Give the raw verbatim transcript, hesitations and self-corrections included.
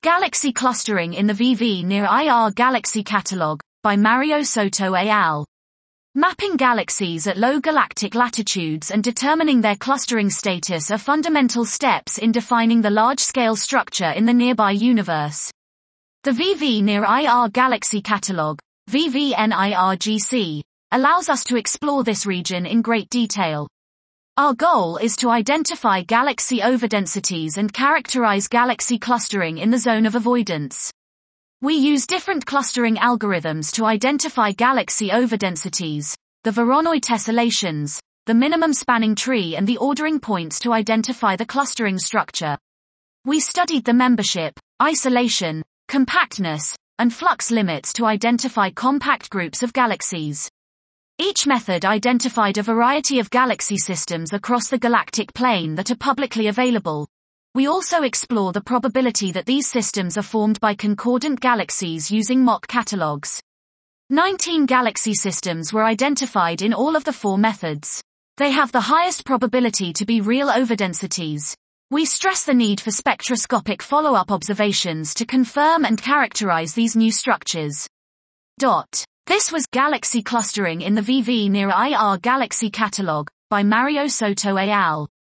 Galaxy Clustering in the V V Near I R Galaxy Catalog, by Mario Soto et al. Mapping galaxies at low galactic latitudes and determining their clustering status are fundamental steps in defining the large-scale structure in the nearby universe. The V V Near I R Galaxy Catalog, V V N I R G C, allows us to explore this region in great detail. Our goal is to identify galaxy overdensities and characterize galaxy clustering in the zone of avoidance. We use different clustering algorithms to identify galaxy overdensities, the Voronoi tessellations, the minimum spanning tree and the ordering points to identify the clustering structure. We studied the membership, isolation, compactness, and flux limits to identify compact groups of galaxies. Each method identified a variety of galaxy systems across the galactic plane that are publicly available. We also explore the probability that these systems are formed by concordant galaxies using mock catalogs. nineteen galaxy systems were identified in all of the four methods. They have the highest probability to be real overdensities. We stress the need for spectroscopic follow-up observations to confirm and characterize these new structures. Dot. This was Galaxy Clustering in the V V Near I R Galaxy Catalog, by Mario Soto et al.